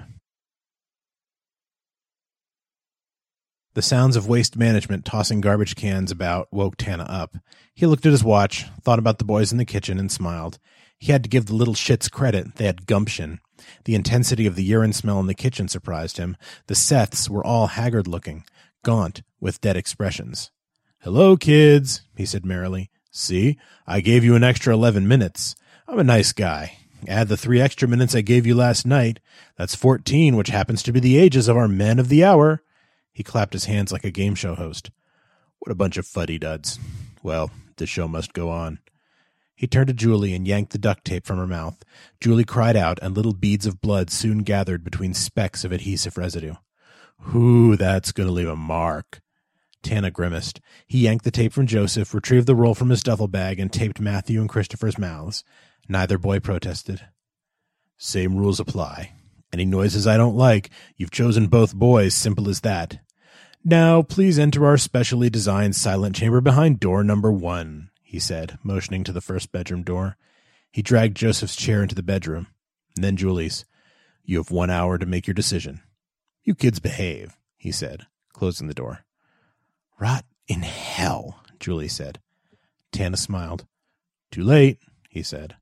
Speaker 12: The sounds of Waste Management tossing garbage cans about woke Tana up. He looked at his watch, thought about the boys in the kitchen, and smiled. He had to give the little shits credit. They had gumption. The intensity of the urine smell in the kitchen surprised him. The Seths were all haggard-looking, gaunt, with dead expressions. "Hello, kids," he said merrily. "See, I gave you an extra 11 minutes. I'm a nice guy. Add the 3 extra minutes I gave you last night. That's 14, which happens to be the ages of our men of the hour." He clapped his hands like a game show host. What a bunch of fuddy-duds. Well, the show must go on. He turned to Julie and yanked the duct tape from her mouth. Julie cried out, and little beads of blood soon gathered between specks of adhesive residue. Ooh, that's going to leave a mark. Tana grimaced. He yanked the tape from Joseph, retrieved the roll from his duffel bag, and taped Matthew and Christopher's mouths. Neither boy protested. Same rules apply. Any noises I don't like, you've chosen both boys, simple as that. Now, please enter our specially designed silent chamber behind door number 1, he said, motioning to the first bedroom door. He dragged Joseph's chair into the bedroom, and then Julie's. You have 1 hour to make your decision. You kids behave, he said, closing the door. Rot in hell, Julie said. Tana smiled. Too late, he said.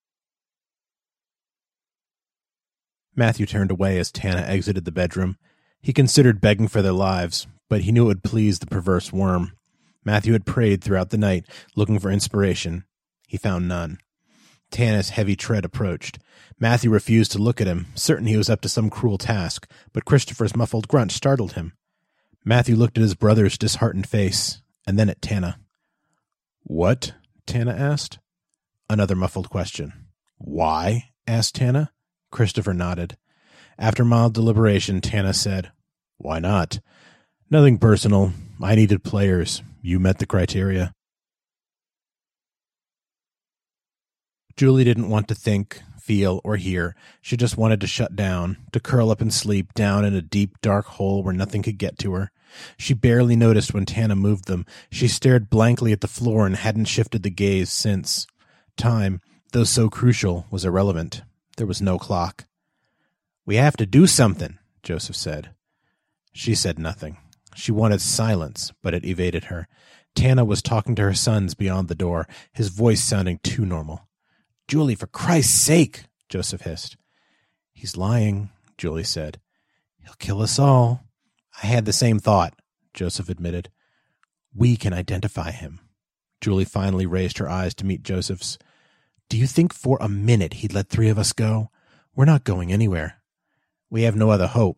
Speaker 12: Matthew turned away as Tana exited the bedroom. He considered begging for their lives, but he knew it would please the perverse worm. Matthew had prayed throughout the night, looking for inspiration. He found none. Tana's heavy tread approached. Matthew refused to look at him, certain he was up to some cruel task, but Christopher's muffled grunt startled him. Matthew looked at his brother's disheartened face, and then at Tana. What? Tana asked. Another muffled question. Why? Asked Tana. Christopher nodded. After mild deliberation, Tana said, Why not? Nothing personal. I needed players. You met the criteria. Julie didn't want to think, feel, or hear. She just wanted to shut down, to curl up and sleep down in a deep, dark hole where nothing could get to her. She barely noticed when Tana moved them. She stared blankly at the floor and hadn't shifted the gaze since. Time, though so crucial, was irrelevant. There was no clock. We have to do something, Joseph said. She said nothing. She wanted silence, but it evaded her. Tana was talking to her sons beyond the door, his voice sounding too normal. Julie, for Christ's sake, Joseph hissed. He's lying, Julie said. He'll kill us all. I had the same thought, Joseph admitted. We can identify him. Julie finally raised her eyes to meet Joseph's. Do you think for a minute he'd let 3 of us go? We're not going anywhere. We have no other hope.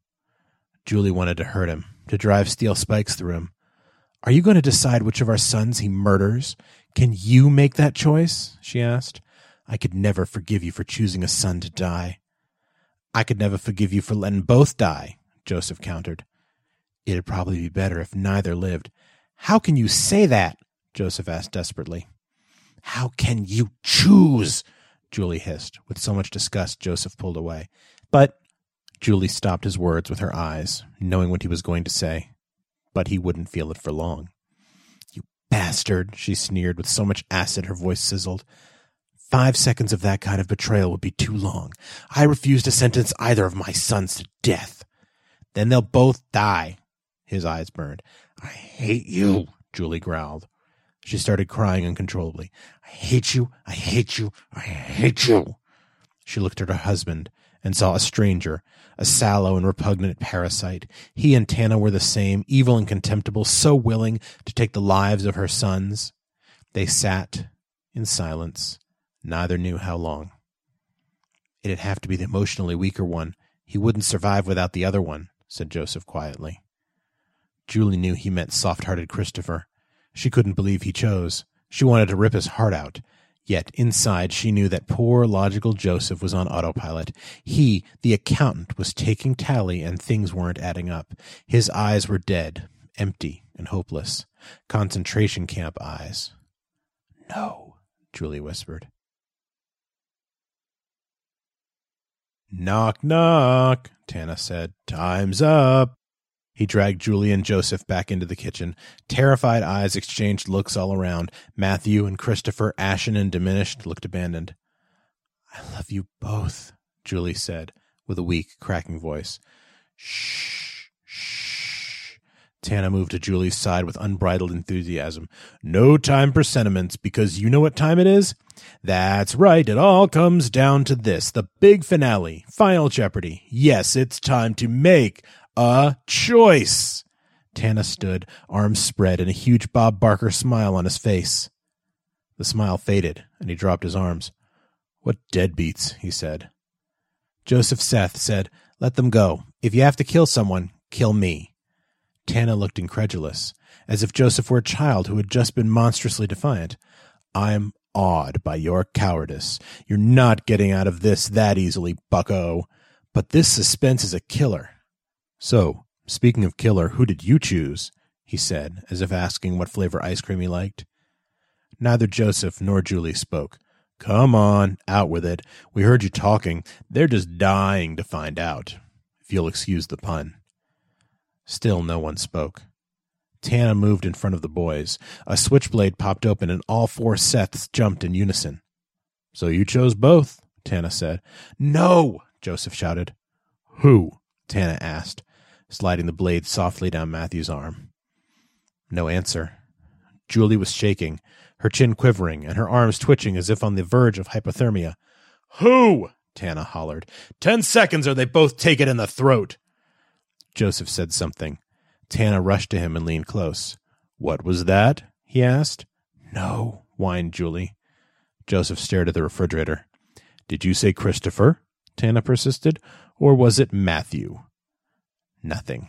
Speaker 12: Julie wanted to hurt him, to drive steel spikes through him. Are you going to decide which of our sons he murders? Can you make that choice? She asked. I could never forgive you for choosing a son to die. I could never forgive you for letting both die, Joseph countered. It'd probably be better if neither lived. How can you say that? Joseph asked desperately. How can you choose? Julie hissed. With so much disgust, Joseph pulled away. But Julie stopped his words with her eyes, knowing what he was going to say. But he wouldn't feel it for long. You bastard, she sneered with so much acid her voice sizzled. 5 seconds of that kind of betrayal would be too long. I refuse to sentence either of my sons to death. Then they'll both die. His eyes burned. I hate you, Julie growled. She started crying uncontrollably. I hate you, I hate you, I hate you. She looked at her husband and saw a stranger, a sallow and repugnant parasite. He and Tana were the same, evil and contemptible, so willing to take the lives of her sons. They sat in silence. Neither knew how long. It'd have to be the emotionally weaker one. He wouldn't survive without the other one, said Joseph quietly. Julie knew he meant soft-hearted Christopher. She couldn't believe he chose. She wanted to rip his heart out. Yet inside she knew that poor, logical Joseph was on autopilot. He, the accountant, was taking tally and things weren't adding up. His eyes were dead, empty, and hopeless. Concentration camp eyes. No, Julie whispered. Knock, knock, Tana said. Time's up. He dragged Julie and Joseph back into the kitchen. Terrified eyes exchanged looks all around. Matthew and Christopher, ashen and diminished, looked abandoned. I love you both, Julie said, with a weak, cracking voice. Shh, shh. Tana moved to Julie's side with unbridled enthusiasm. No time for sentiments, because you know what time it is? That's right, it all comes down to this, the big finale, Final Jeopardy. Yes, it's time to make a choice. Tana stood, arms spread, and a huge Bob Barker smile on his face. The smile faded, and he dropped his arms. What deadbeats, he said. Joseph Seth said, Let them go. If you have to kill someone, kill me. Tana looked incredulous, as if Joseph were a child who had just been monstrously defiant. I'm awed by your cowardice. You're not getting out of this that easily, bucko. But this suspense is a killer. So, speaking of killer, who did you choose? He said, as if asking what flavor ice cream he liked. Neither Joseph nor Julie spoke. Come on, out with it. We heard you talking. They're just dying to find out, if you'll excuse the pun. Still no one spoke. Tana moved in front of the boys. A switchblade popped open and all four Seths jumped in unison. So you chose both, Tana said. No, Joseph shouted. Who? Tana asked, sliding the blade softly down Matthew's arm. No answer. Julie was shaking, her chin quivering, and her arms twitching as if on the verge of hypothermia. Who? Tana hollered. 10 seconds or they both take it in the throat. Joseph said something. Tana rushed to him and leaned close. What was that? He asked. No, whined Julie. Joseph stared at the refrigerator. Did you say Christopher? Tana persisted. Or was it Matthew? Nothing.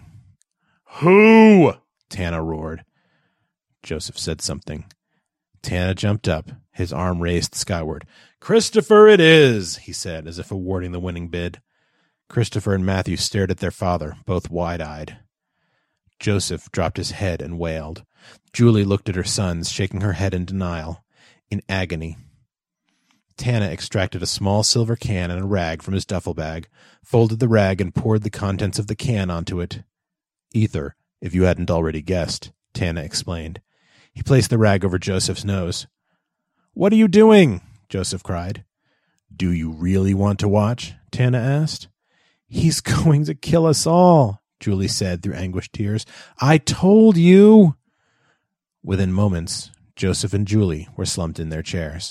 Speaker 12: Who? Tana roared. Joseph said something. Tana jumped up, his arm raised skyward. Christopher it is, he said, as if awarding the winning bid. Christopher and Matthew stared at their father, both wide-eyed. Joseph dropped his head and wailed. Julie looked at her sons, shaking her head in denial, in agony. Tana extracted a small silver can and a rag from his duffel bag, folded the rag and poured the contents of the can onto it. Ether, if you hadn't already guessed, Tana explained. He placed the rag over Joseph's nose. What are you doing? Joseph cried. Do you really want to watch? Tana asked. He's going to kill us all, Julie said through anguished tears. I told you. Within moments, Joseph and Julie were slumped in their chairs.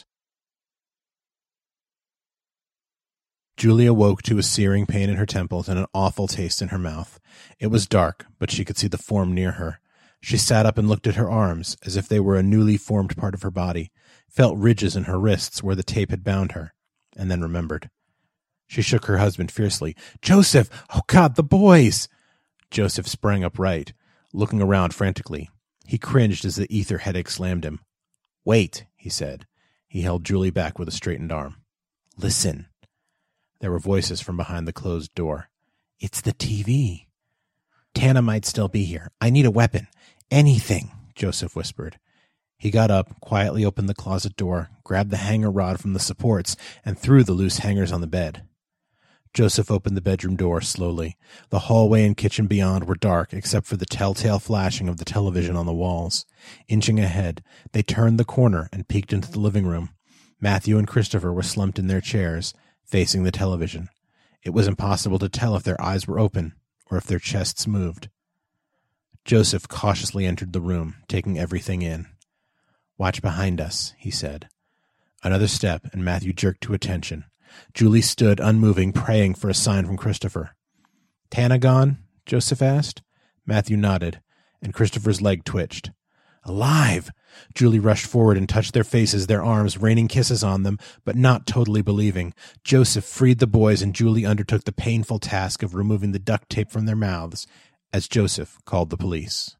Speaker 12: Julie awoke to a searing pain in her temples and an awful taste in her mouth. It was dark, but she could see the form near her. She sat up and looked at her arms, as if they were a newly formed part of her body, felt ridges in her wrists where the tape had bound her, and then remembered. She shook her husband fiercely. Joseph! Oh, God, the boys! Joseph sprang upright, looking around frantically. He cringed as the ether headache slammed him. Wait, he said. He held Julie back with a straightened arm. Listen. There were voices from behind the closed door. It's the TV. Tana might still be here. I need a weapon. Anything, Joseph whispered. He got up, quietly opened the closet door, grabbed the hanger rod from the supports, and threw the loose hangers on the bed. Joseph opened the bedroom door slowly. The hallway and kitchen beyond were dark, except for the telltale flashing of the television on the walls. Inching ahead, they turned the corner and peeked into the living room. Matthew and Christopher were slumped in their chairs, facing the television. It was impossible to tell if their eyes were open or if their chests moved. Joseph cautiously entered the room, taking everything in. Watch behind us, he said. Another step, and Matthew jerked to attention. Julie stood unmoving, praying for a sign from Christopher. Tana gone? Joseph asked. Matthew nodded, and Christopher's leg twitched. Alive! Julie rushed forward and touched their faces, their arms, raining kisses on them, but not totally believing. Joseph freed the boys, and Julie undertook the painful task of removing the duct tape from their mouths, as Joseph called the police.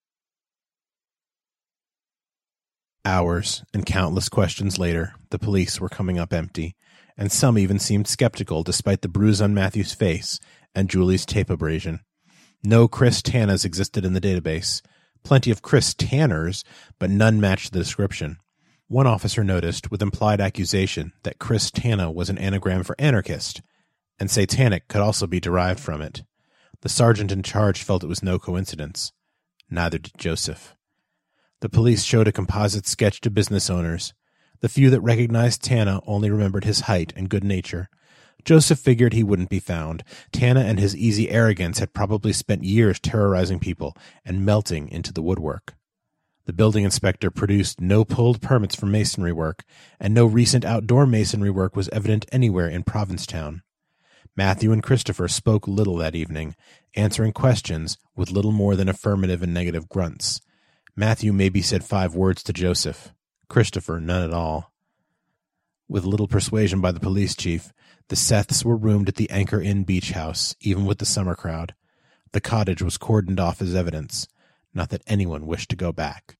Speaker 12: Hours and countless questions later, the police were coming up empty, and some even seemed skeptical despite the bruise on Matthew's face and Julie's tape abrasion. No Chris Tanas existed in the database. Plenty of Chris Tanners, but none matched the description. One officer noticed, with implied accusation, that Chris Tana was an anagram for anarchist, and satanic could also be derived from it. The sergeant in charge felt it was no coincidence. Neither did Joseph. The police showed a composite sketch to business owners. The few that recognized Tana only remembered his height and good nature. Joseph figured he wouldn't be found. Tana and his easy arrogance had probably spent years terrorizing people and melting into the woodwork. The building inspector produced no pulled permits for masonry work, and no recent outdoor masonry work was evident anywhere in Provincetown. Matthew and Christopher spoke little that evening, answering questions with little more than affirmative and negative grunts. Matthew maybe said 5 words to Joseph. Christopher, none at all. With little persuasion by the police chief, the Seths were roomed at the Anchor Inn beach house, even with the summer crowd. The cottage was cordoned off as evidence, not that anyone wished to go back.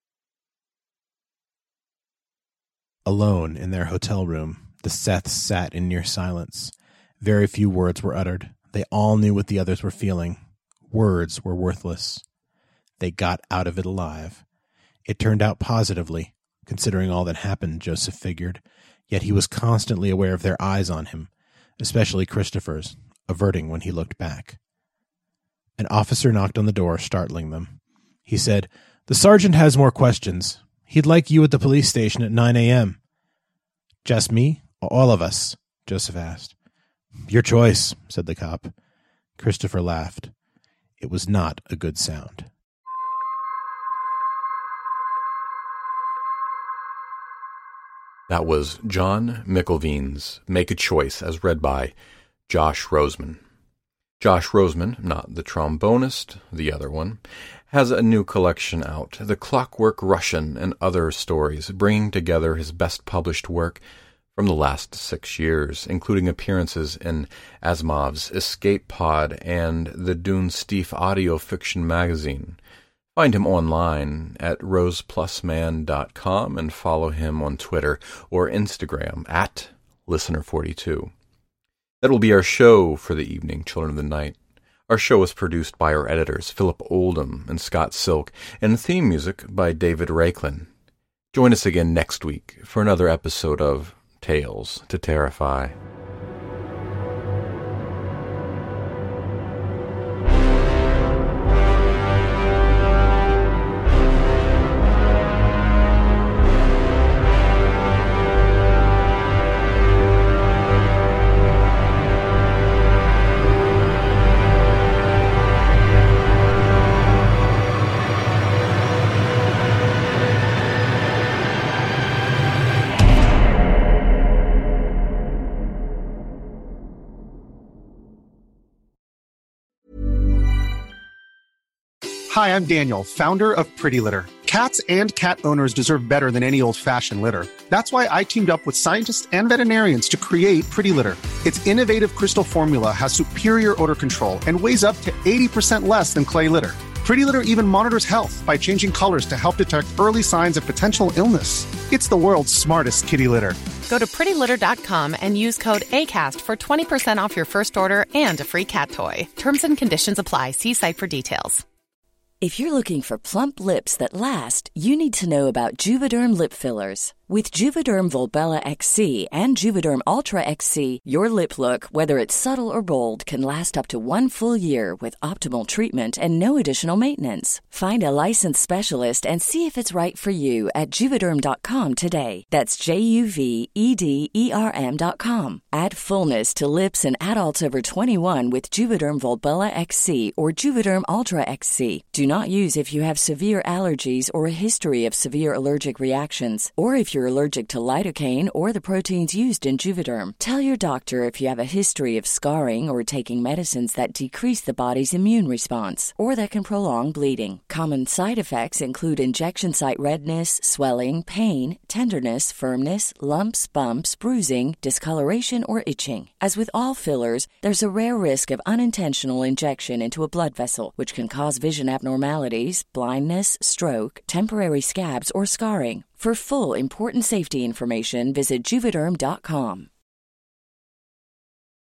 Speaker 12: Alone in their hotel room, the Seths sat in near silence. Very few words were uttered. They all knew what the others were feeling. Words were worthless. They got out of it alive. It turned out positively, considering all that happened, Joseph figured, yet he was constantly aware of their eyes on him, especially Christopher's, averting when he looked back. An officer knocked on the door, startling them. He said, "The sergeant has more questions. He'd like you at the police station at 9 a.m. "Just me? All of us?" Joseph asked. "Your choice," said the cop. Christopher laughed. It was not a good sound.
Speaker 6: That was John McIlveen's Make a Choice, as read by Josh Roseman. Josh Roseman, not the trombonist, the other one, has a new collection out, The Clockwork Russian and Other Stories, bringing together his best published work from the last 6 years, including appearances in Asimov's Escape Pod and the Dune Steef audio fiction magazine. Find him online at roseplusman.com and follow him on Twitter or Instagram at Listener42. That will be our show for the evening, Children of the Night. Our show is produced by our editors, Philip Oldham and Scott Silk, and theme music by David Raiklin. Join us again next week for another episode of Tales to Terrify.
Speaker 9: Hi, I'm Daniel, founder of Pretty Litter. Cats and cat owners deserve better than any old-fashioned litter. That's why I teamed up with scientists and veterinarians to create Pretty Litter. Its innovative crystal formula has superior odor control and weighs up to 80% less than clay litter. Pretty Litter even monitors health by changing colors to help detect early signs of potential illness. It's the world's smartest kitty litter.
Speaker 13: Go to prettylitter.com and use code ACAST for 20% off your first order and a free cat toy. Terms and conditions apply. See site for details.
Speaker 14: If you're looking for plump lips that last, you need to know about Juvederm lip fillers. With Juvederm Volbella XC and Juvederm Ultra XC, your lip look, whether it's subtle or bold, can last up to 1 full year with optimal treatment and no additional maintenance. Find a licensed specialist and see if it's right for you at Juvederm.com today. That's JUVEDERM.com. Add fullness to lips in adults over 21 with Juvederm Volbella XC or Juvederm Ultra XC. Do not use if you have severe allergies or a history of severe allergic reactions, or if you're allergic to lidocaine or the proteins used in Juvederm. Tell your doctor if you have a history of scarring or taking medicines that decrease the body's immune response or that can prolong bleeding. Common side effects include injection site redness, swelling, pain, tenderness, firmness, lumps, bumps, bruising, discoloration, or itching. As with all fillers, there's a rare risk of unintentional injection into a blood vessel, which can cause vision abnormalities, blindness, stroke, temporary scabs, or scarring. For full, important safety information, visit Juvederm.com.